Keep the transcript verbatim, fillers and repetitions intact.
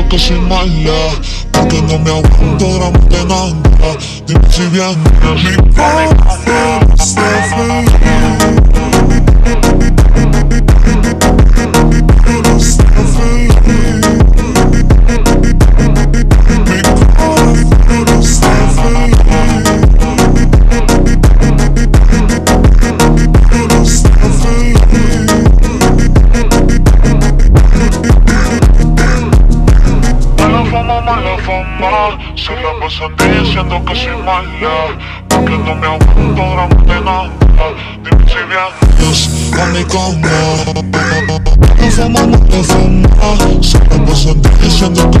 que soy mala, porque no me aguanto gramos de nada. Dime si bien mi corazón está feliz. Pero está feliz. Mi corazón está feliz. Pero está feliz. Mala fama, mala fama, se la pasan diciendo que soy mala, porque no me aguanto gramos de nada. Dime si vienes a mi cama. Mala fama, mala fama, se la pasan diciendo que